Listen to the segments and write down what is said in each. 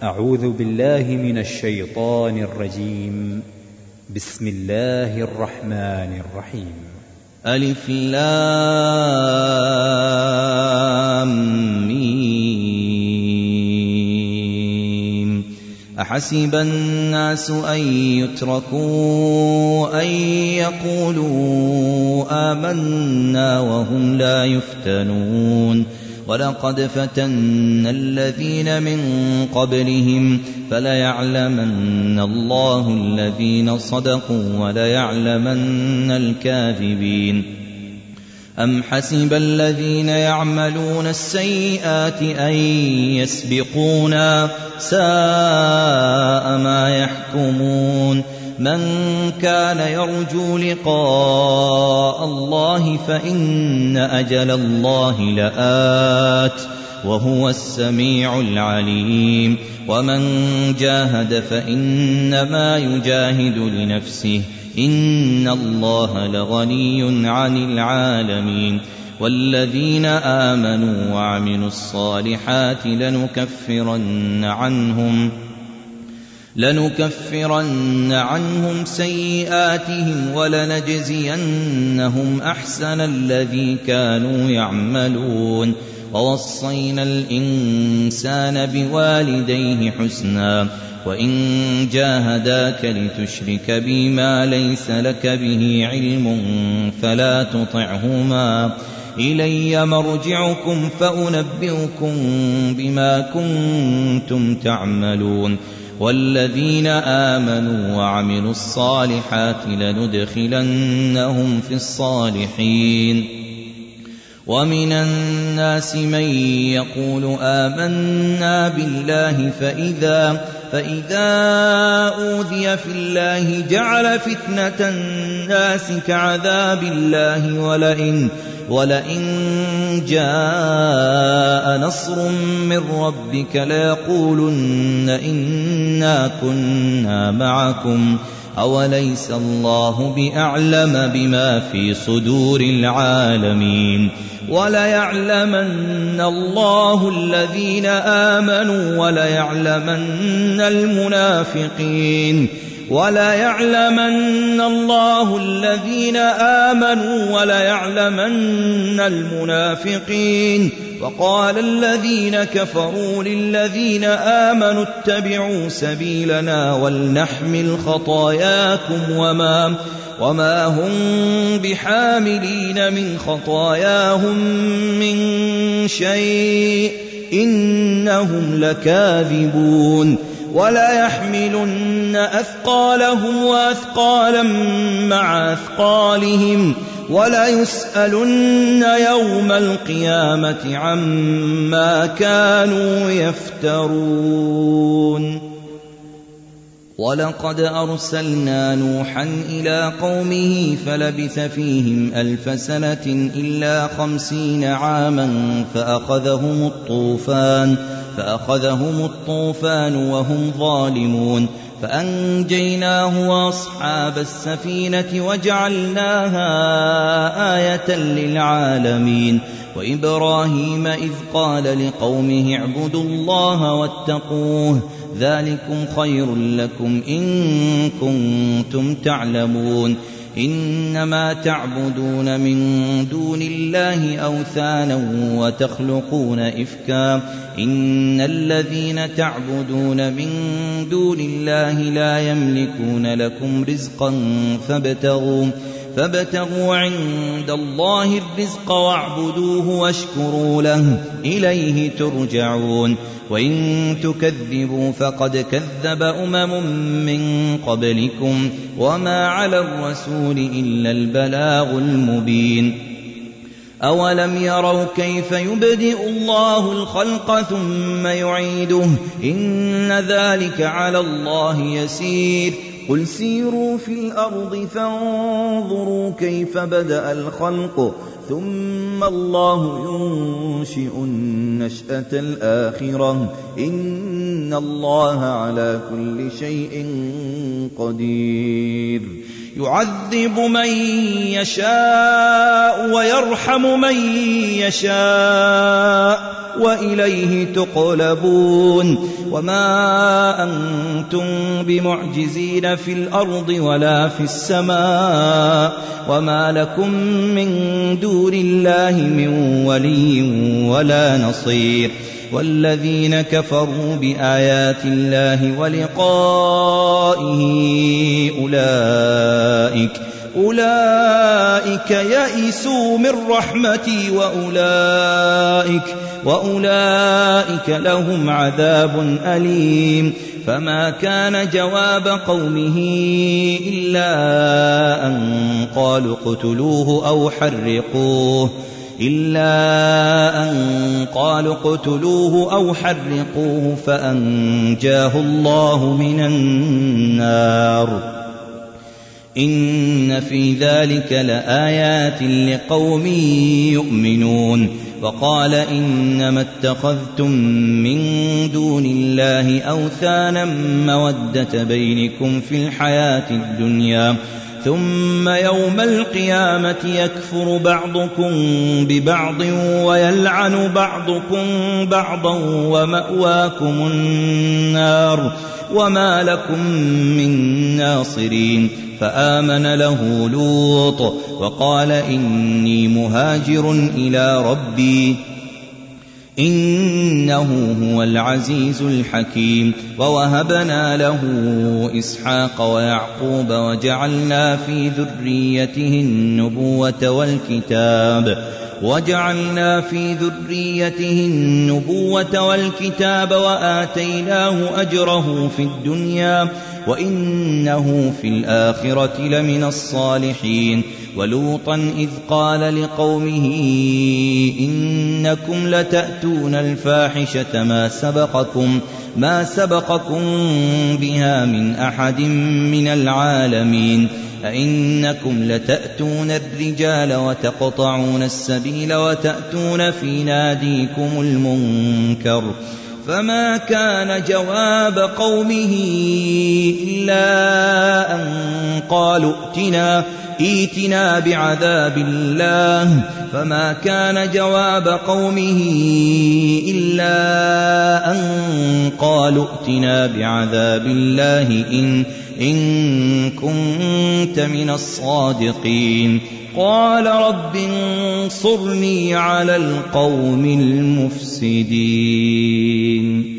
أعوذ بالله من الشيطان الرجيم. بسم الله الرحمن الرحيم. ألف لام ميم. أحسب الناس أن يتركوا أن يقولوا آمنا وهم لا يفتنون ولقد فتنا الذين من قبلهم فليعلمن الله الذين صدقوا وليعلمن الكاذبين. أم حسب الذين يعملون السيئات أن يسبقونا ساء ما يحكمون. من كان يرجو لقاء الله فإن أجل الله لآت وهو السميع العليم. ومن جاهد فإنما يجاهد لنفسه إن الله لغني عن العالمين. والذين آمنوا وعملوا الصالحات لنكفرن عنهم سيئاتهم ولنجزينهم أحسن الذي كانوا يعملون. ووصينا الإنسان بوالديه حسنا وإن جاهداك لتشرك بي ما ليس لك به علم فلا تطعهما إلي مرجعكم فأنبئكم بما كنتم تعملون. والذين آمنوا وعملوا الصالحات لندخلنهم في الصالحين. ومن الناس من يقول آمنا بالله فإذا أوذي في الله جعل فتنة الناس كعذاب الله ولئن جاء نصر من ربك ليقولن إنا كنا معكم أوليس الله بأعلم بما في صدور العالمين. وليعلمن الله الذين آمنوا وليعلمن المنافقين. وليعلمن الله الذين آمنوا وليعلمن المنافقين. وقال الذين كفروا للذين آمنوا اتبعوا سبيلنا ولنحمل خطاياكم وما هم بحاملين من خطاياهم من شيء إنهم لكاذبون. ولا يحملن أثقالهم وأثقالا مع أثقالهم ولا يسألن يوم القيامة عما كانوا يفترون. ولقد أرسلنا نوحا إلى قومه فلبث فيهم 1000 سنة إلا 50 عاما فأخذهم الطوفان وهم ظالمون فأنجيناه وأصحاب السفينة وجعلناها آية للعالمين. وإبراهيم إذ قال لقومه اعبدوا الله واتقوه ذلكم خير لكم إن كنتم تعلمون. إنما تعبدون من دون الله أوثانا وتخلقون إفكا إن الذين تعبدون من دون الله لا يملكون لكم رزقا فابتغوا عند الله الرزق واعبدوه واشكروا له إليه ترجعون. وإن تكذبوا فقد كذب من قبلكم وما على الرسول إلا البلاغ المبين. أولم يروا كيف يبدئ الله الخلق ثم يعيده إن ذلك على الله يسير. قل سيروا في الأرض فانظروا كيف بدأ الخلق ثم الله ينشئ النشأة الآخرة إن الله على كل شيء قدير. يعذب من يشاء ويرحم من يشاء وإليه تقلبون وما أنتم بمعجزين في الأرض ولا في السماء وما لكم من دون الله من ولي ولا نصير والذين كفروا بآيات الله ولقائه أولئك يئسوا من رحمتي وأولئك لهم عذاب أليم فما كان جواب قومه إلا أن قالوا اقتلوه أو حرقوه فأنجاه الله من النار إن في ذلك لآيات لقوم يؤمنون وقال إنما اتخذتم من دون الله أوثانا مودة بينكم في الحياة الدنيا ثم يوم القيامة يكفر بعضكم ببعض ويلعن بعضكم بعضا ومأواكم النار وما لكم من ناصرين فآمن له لوط وقال إني مهاجر إلى ربي إنه هو العزيز الحكيم ووهبنا له إسحاق ويعقوب وجعلنا في ذريته النبوة والكتاب وآتيناه أجره في الدنيا وإنه في الآخرة لمن الصالحين ولوطا إذ قال لقومه إنكم لتأتون الفاحشة ما سبقكم بها من أحد من العالمين أئنكم لتأتون الرجال وتقطعون السبيل وتأتون في ناديكم المنكر فما كان جواب قومه إلا أن قالوا ائتنا بعذاب الله فما كان جواب قومه إلا أن قالوا ائتنا بعذاب الله إن كنت من الصادقين قال رب انصرني على القوم المفسدين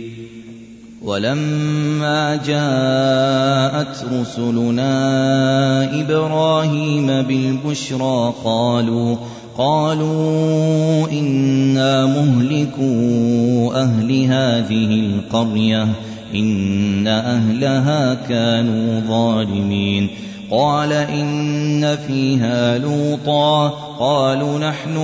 ولما جاءت رسلنا إبراهيم بالبشرى قالوا إنا مهلكو أهل هذه القرية إن أهلها كانوا ظالمين قال إن فيها لوطا قالوا نحن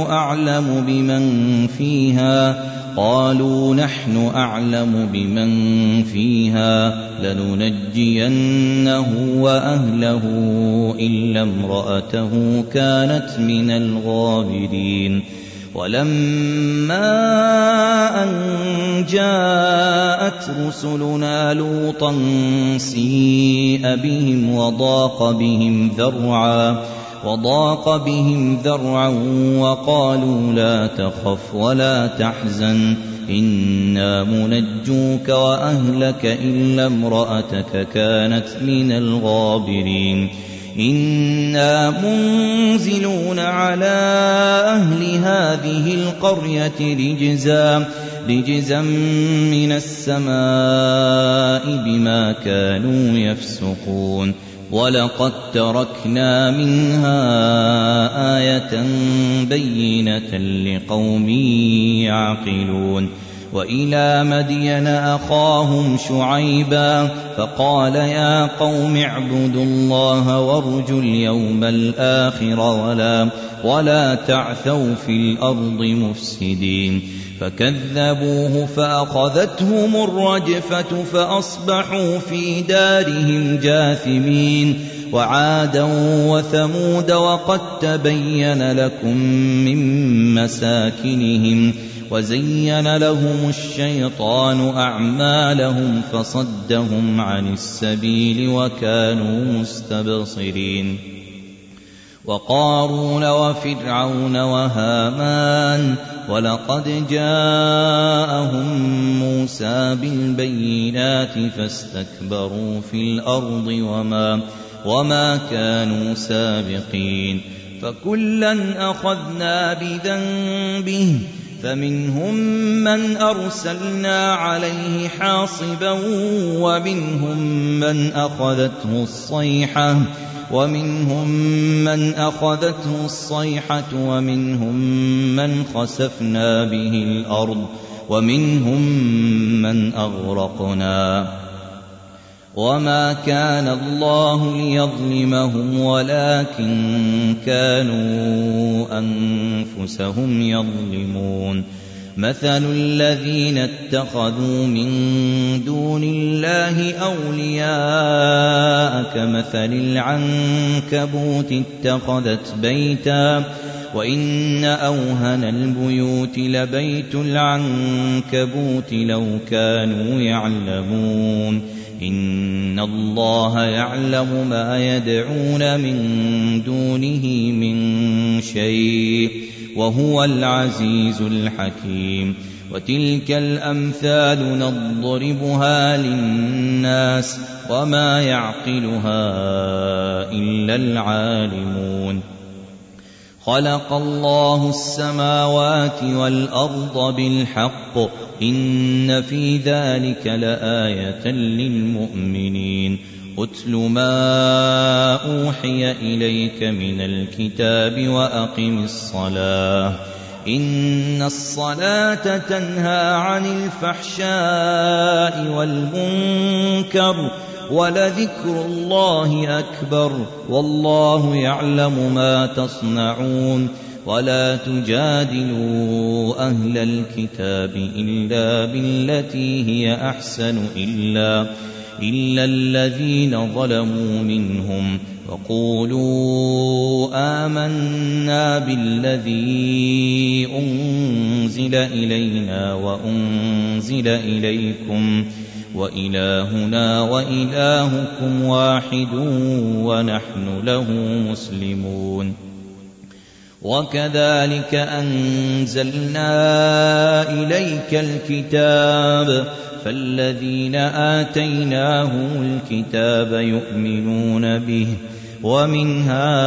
أعلم بمن فيها لننجينه وأهله إلا امرأته كانت من الغابرين ولما أن جاءت رسلنا لوطا سيء بهم وضاق بهم ذرعا وقالوا لا تخف ولا تحزن إنا منجوك وأهلك إلا امرأتك كانت من الغابرين إنا منزلون على أهل هذه القرية رجزا من السماء بما كانوا يفسقون ولقد تركنا منها آية بينة لقوم يعقلون وإلى مدين أخاهم شعيبا فقال يا قوم اعبدوا الله وارجوا اليوم الآخر ولا تعثوا في الأرض مفسدين فكذبوه فأخذتهم الرجفة فأصبحوا في دارهم جاثمين وعادا وثمود وقد تبين لكم من مساكنهم وزين لهم الشيطان أعمالهم فصدهم عن السبيل وكانوا مستبصرين وقارون وفرعون وهامان ولقد جاءهم موسى بالبينات فاستكبروا في الأرض وما كانوا سابقين فكلا أخذنا بذنبه فمنهم من أرسلنا عليه حاصبا ومنهم من أخذته الصيحة ومنهم من خسفنا به الأرض ومنهم من أغرقنا وما كان الله ليظلمهم ولكن كانوا أنفسهم يظلمون مثل الذين اتخذوا من دون الله أولياء كمثل العنكبوت اتخذت بيتا وإن أوهن البيوت لبيت العنكبوت لو كانوا يعلمون إن الله يعلم ما يدعون من دونه من شيء وهو العزيز الحكيم وتلك الأمثال نضربها للناس وما يعقلها إلا العالمون خلق الله السماوات والأرض بالحق إن في ذلك لآية للمؤمنين أتل ما أوحي إليك من الكتاب وأقم الصلاة إن الصلاة تنهى عن الفحشاء والمنكر ولذكر الله أكبر والله يعلم ما تصنعون ولا تجادلوا أهل الكتاب إلا بالتي هي أحسن إلا الذين ظلموا منهم وقولوا آمنا بالذي أنزل إلينا وأنزل إليكم وإلهنا وإلهكم واحد ونحن له مسلمون وكذلك أنزلنا إليك الكتاب فالذين آتيناهم الكتاب يؤمنون به ومن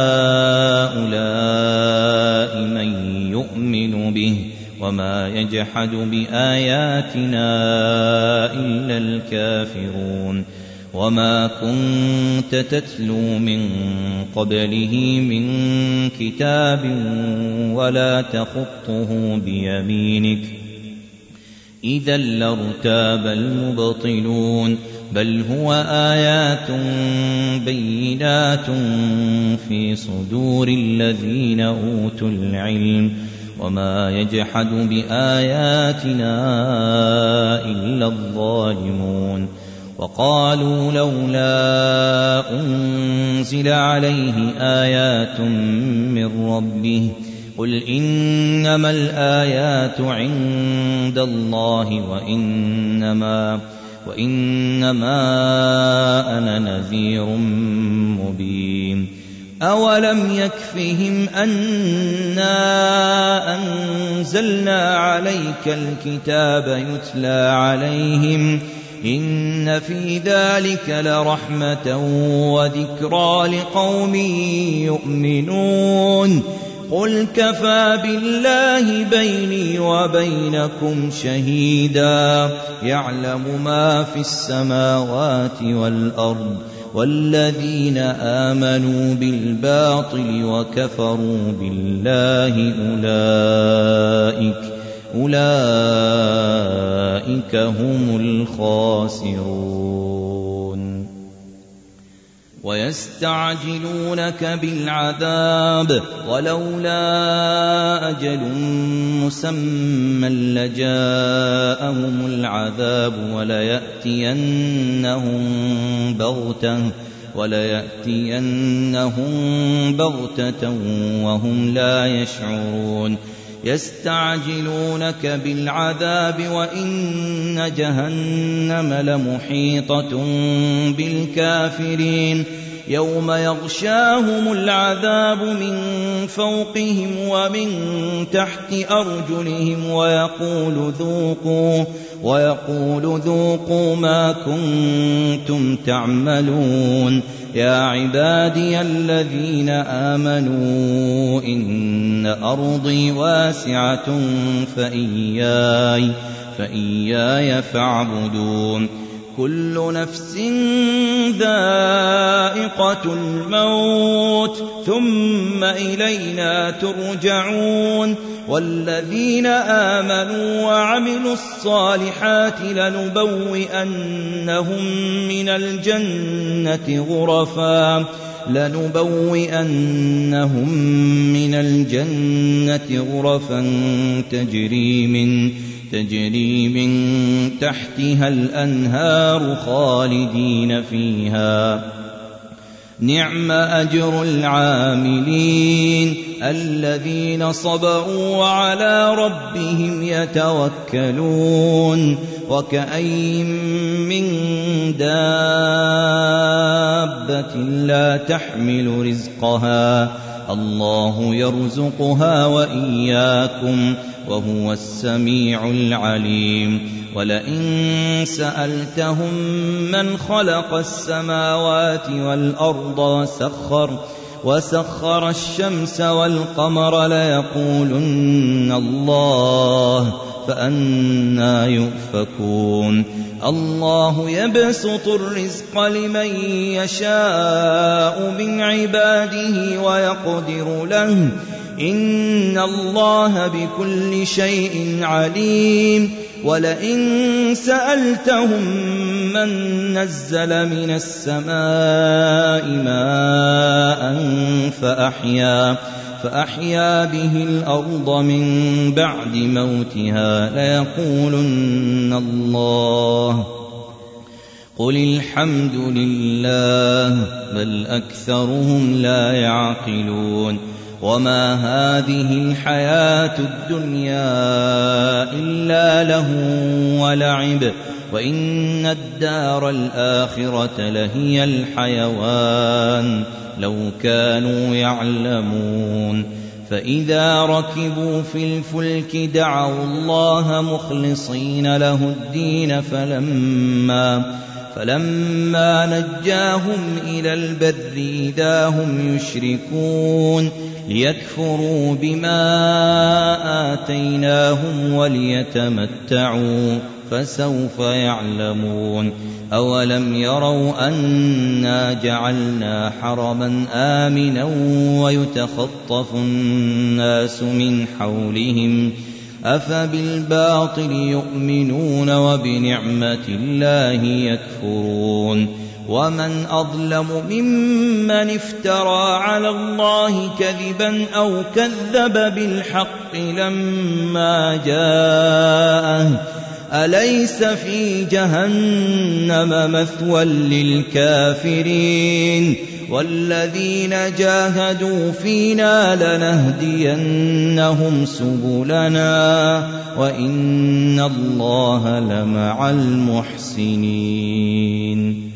هؤلاء من يؤمن به وما يجحد بآياتنا إلا الكافرون وما كنت تتلو من قبله من كتاب ولا تخطه بيمينك إذا لارتاب المبطلون بل هو آيات بينات في صدور الذين أوتوا العلم وما يجحد بآياتنا إلا الظالمون وقالوا لولا أنزل عليه آيات من ربه قل إنما الآيات عند الله وإنما أنا نذير مبين أولم يكفهم أنا أنزلنا عليك الكتاب يتلى عليهم إن في ذلك لرحمة وذكرى لقوم يؤمنون قل كفى بالله بيني وبينكم شهيدا يعلم ما في السماوات والأرض والذين آمنوا بالباطل وكفروا بالله أولئك هم الخاسرون ويستعجلونك بالعذاب ولولا أجل مسمى لجاءهم العذاب وليأتينهم بغتة وهم لا يشعرون يستعجلونك بالعذاب وإن جهنم لمحيطة بالكافرين يوم يغشاهم العذاب من فوقهم ومن تحت أرجلهم ويقول ذوقوا ما كنتم تعملون يا عبادي الذين آمنوا إن أرضي واسعة فإياي فاعبدون كل نفس ذائقة الموت ثم إلينا ترجعون والذين آمنوا وعملوا الصالحات لنبوئنهم من الجنة غرفا تجري من تحتها الأنهار خالدين فيها نعم أجر العاملين الذين صبروا وعلى ربهم يتوكلون وكأين من دابة لا تحمل رزقها الله يرزقها وإياكم وهو السميع العليم ولئن سألتهم من خلق السماوات والأرض وسخر الشمس والقمر ليقولن الله فأنى يؤفكون الله يبسط الرزق لمن يشاء من عباده ويقدر له إن الله بكل شيء عليم ولئن سألتهم من نزل من السماء ماء فأحيا به الأرض من بعد موتها ليقولن الله قل الحمد لله بل أكثرهم لا يعقلون وما هذه الحياة الدنيا إلا لهو ولعب وإن الدار الآخرة لهي الحيوان لو كانوا يعلمون فإذا ركبوا في الفلك دعوا الله مخلصين له الدين فلما نجاهم إلى البر إذا هم يشركون ليكفروا بما آتيناهم وليتمتعوا فسوف يعلمون أولم يروا أنا جعلنا حرما آمنا ويتخطف الناس من حولهم أفبالباطل يؤمنون وبنعمة الله يكفرون ومن أظلم ممن افترى على الله كذبا أو كذب بالحق لما جاءه أليس في جهنم مثوى للكافرين والذين جاهدوا فينا لنهدينهم سبلنا وإن الله لمع المحسنين